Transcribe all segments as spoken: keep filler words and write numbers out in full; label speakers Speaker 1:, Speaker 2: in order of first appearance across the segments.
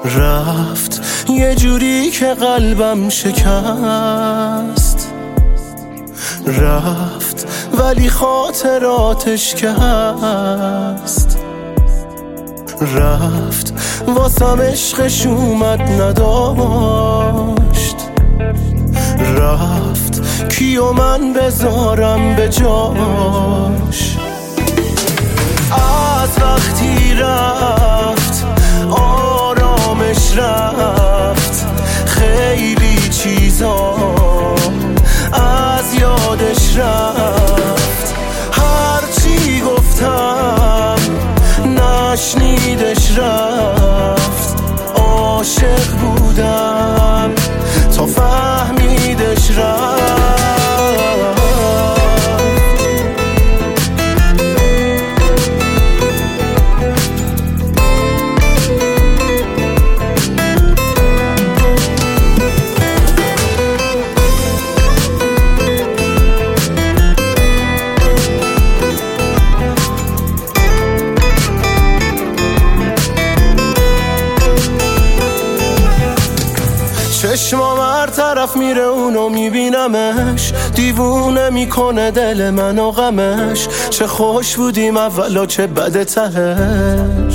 Speaker 1: رفت یه جوری که قلبم شکست، رفت ولی خاطراتش که هست. رفت واسم عشقش اومد نداشت، رفت کیو من بذارم به جاش. از وقتی رفت آرامش رفت، خیلی چیزا از یادش رفت. هرچی گفتم نشنیدش رفت، عاشق بودم تا فهمیدش رفت. چشمام هر طرف میره اونو میبینمش، دیوونه میکنه دل من و غمش. چه خوش بودیم اولا چه بده تهش.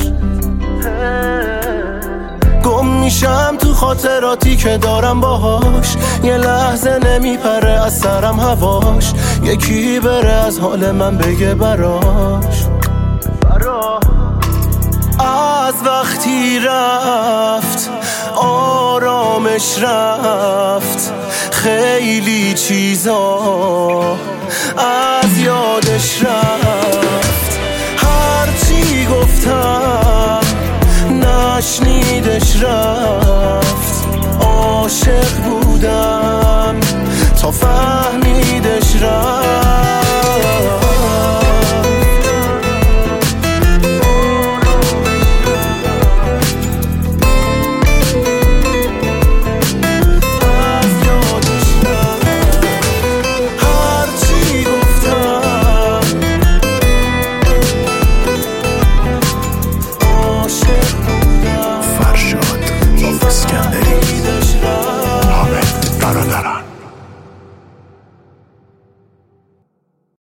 Speaker 1: گم میشم تو خاطراتی که دارم باهاش، یه لحظه نمیپره از سرم هواش. یکی بره از حال من بگه براش. از وقتی رفت آرامش رفت، خیلی چیزا از یادش رفت. هرچی گفتم نشنیدش رفت، عاشق بودم تا فهمیدم